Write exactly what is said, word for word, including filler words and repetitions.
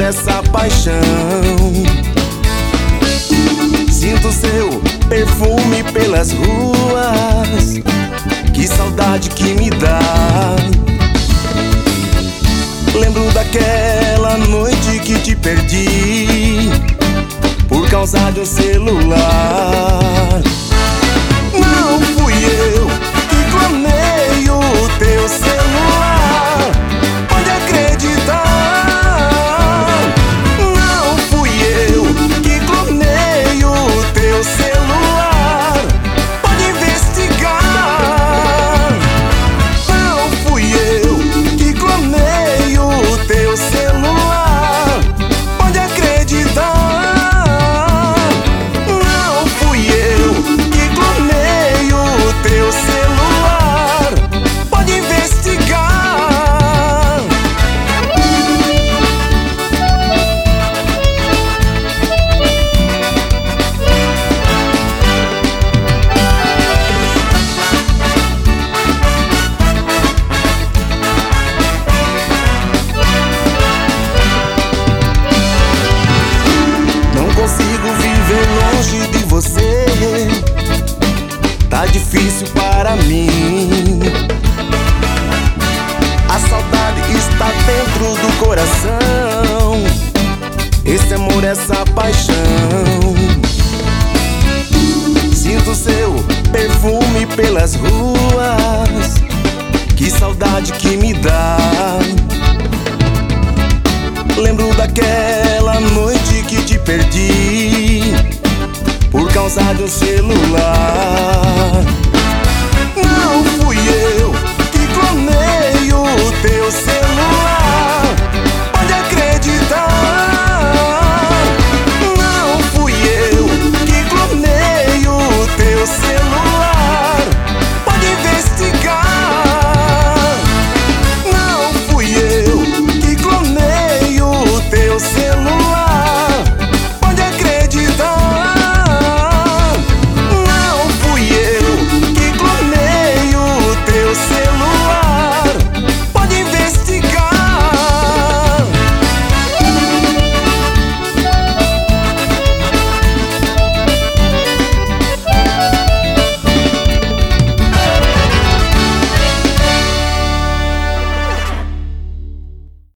essa paixão. Sinto seu perfume pelas ruas, que saudade que me dá. Lembro daquela noite que te perdi por causa de um celular. Não fui eu que clonei o teu celular, pode acreditar. Não fui eu que clonei o teu celular, pode investigar. Não fui eu que clonei o teu celular, pode acreditar. Não fui eu que clonei o teu celular, pode investigar. Não consigo viver longe de você, tá difícil para mim. A saudade está dentro do coração, esse amor, essa paixão. Sinto seu perfume pelas ruas, que saudade que me dá. Lembro daquela noite que te perdi por causa de um celular.